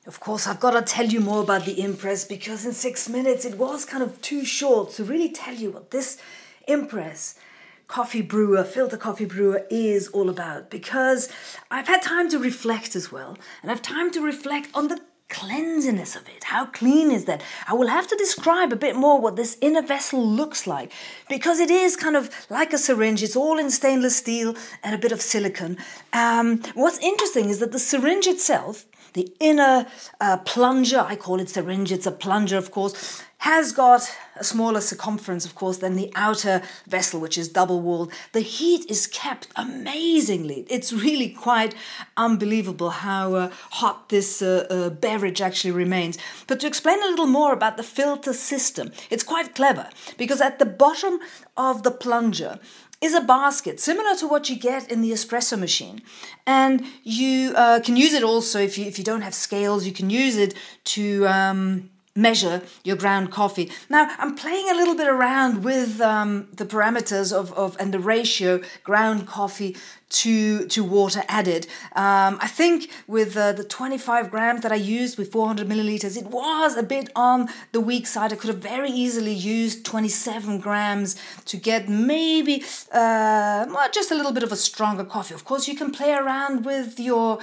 of course, I've got to tell you more about the Impress, because in 6 minutes it was kind of too short to really tell you what this Impress filter coffee brewer is all about, because I've had time to reflect as well, and I've time to reflect on the cleanliness of it. How clean is that? I will have to describe a bit more what this inner vessel looks like, because it is kind of like a syringe. It's all in stainless steel and a bit of silicone. What's interesting is that the syringe itself, the inner plunger, I call it syringe, it's a plunger of course, has got a smaller circumference, of course, than the outer vessel, which is double-walled. The heat is kept amazingly. It's really quite unbelievable how hot this beverage actually remains. But to explain a little more about the filter system, it's quite clever, because at the bottom of the plunger is a basket similar to what you get in the espresso machine, and you can use it also if you don't have scales. You can use it to measure your ground coffee. Now, I'm playing a little bit around with the parameters of and the ratio ground coffee to water added. I think with the 25 grams that I used with 400 milliliters, it was a bit on the weak side. I could have very easily used 27 grams to get maybe just a little bit of a stronger coffee. Of course, you can play around with your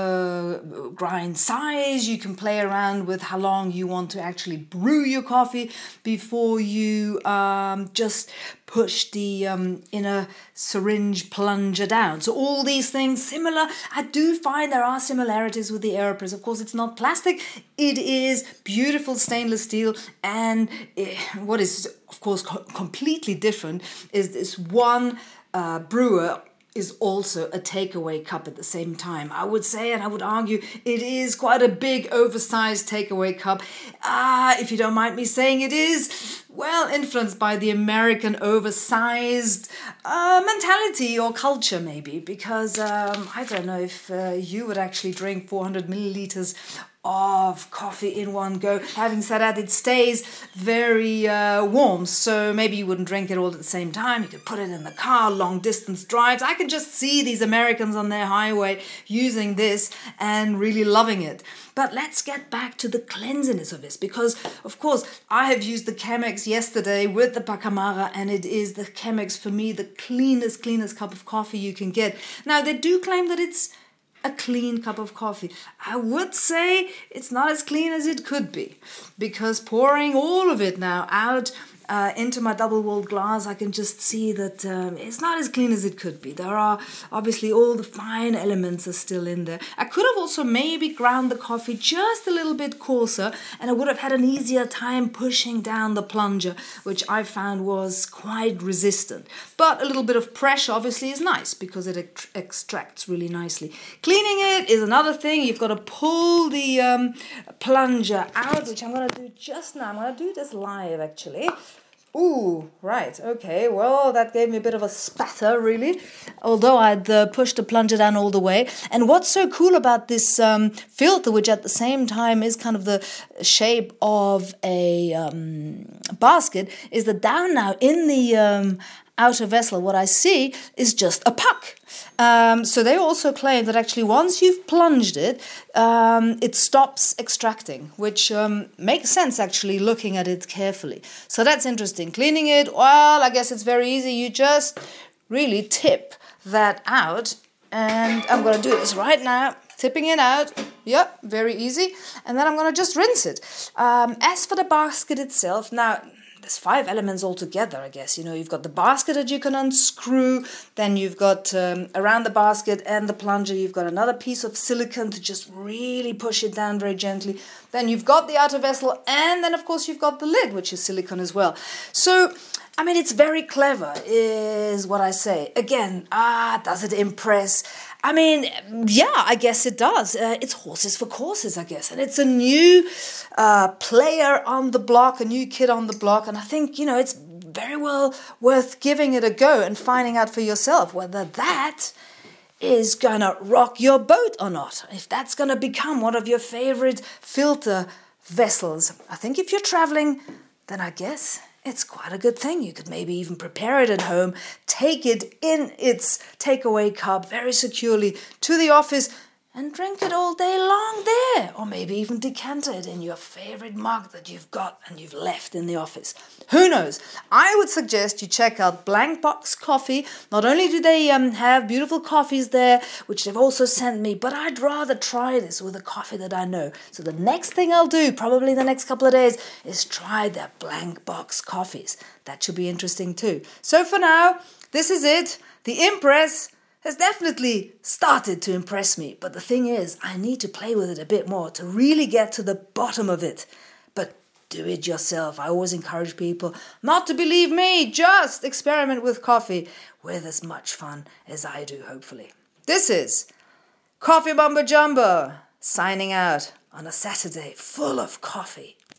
grind size. You can play around with how long you want to actually brew your coffee before you just push the inner syringe plunger down. So all these things similar. I do find there are similarities with the AeroPress. Of course, it's not plastic. It is beautiful stainless steel. And what is, of course, completely different is this one brewer is also a takeaway cup at the same time. I would say, and I would argue, it is quite a big, oversized takeaway cup. If you don't mind me saying, it is, well, influenced by the American oversized mentality or culture, maybe, because I don't know if you would actually drink 400 milliliters of coffee in one go. Having said that, it stays very warm, so maybe you wouldn't drink it all at the same time. You could put it in the car, long distance drives. I can just see these Americans on their highway using this and really loving it. But let's get back to the cleanliness of this, because, of course, I have used the Chemex yesterday with the Pacamara, and it is the Chemex, for me, the cleanest cup of coffee you can get. Now, they do claim that it's a clean cup of coffee. I would say it's not as clean as it could be, because pouring all of it now out into my double-walled glass, I can just see that it's not as clean as it could be. There are obviously all the fine elements are still in there. I could have also maybe ground the coffee just a little bit coarser, and I would have had an easier time pushing down the plunger, which I found was quite resistant. But a little bit of pressure obviously is nice, because it extracts really nicely. Cleaning it is another thing. You've got to pull the plunger out, which I'm going to do just now. I'm going to do this live, actually. Ooh, right, okay, well, that gave me a bit of a spatter, really, although I'd pushed the plunger down all the way. And what's so cool about this filter, which at the same time is kind of the shape of a basket, is that down now in the outer vessel, what I see is just a puck. So they also claim that actually once you've plunged it, it stops extracting, which makes sense actually looking at it carefully. So that's interesting. Cleaning it, well, I guess it's very easy. You just really tip that out, and I'm going to do this right now. Tipping it out. Yep, very easy. And then I'm going to just rinse it. As for the basket itself, now, there's 5 elements altogether, I guess. You know, you've got the basket that you can unscrew. Then you've got around the basket and the plunger, you've got another piece of silicone to just really push it down very gently. Then you've got the outer vessel, and then, of course, you've got the lid, which is silicone as well. So, I mean, it's very clever, is what I say. Again, does it impress? I mean, yeah, I guess it does. It's horses for courses, I guess. And it's a new player on the block, a new kid on the block. And I think, you know, it's very well worth giving it a go and finding out for yourself whether that is going to rock your boat or not. If that's going to become one of your favorite filter vessels. I think if you're traveling, then I guess it's quite a good thing. You could maybe even prepare it at home, take it in its takeaway cup very securely to the office, and drink it all day long there. Or maybe even decant it in your favorite mug that you've got and you've left in the office. Who knows? I would suggest you check out Blank Box Coffee. Not only do they have beautiful coffees there, which they've also sent me, but I'd rather try this with a coffee that I know. So the next thing I'll do, probably in the next couple of days, is try their Blank Box coffees. That should be interesting too. So for now, this is it. The Impress has definitely started to impress me. But the thing is, I need to play with it a bit more to really get to the bottom of it. But do it yourself. I always encourage people not to believe me. Just experiment with coffee with as much fun as I do, hopefully. This is Coffee Mumbo Jumbo signing out on a Saturday full of coffee.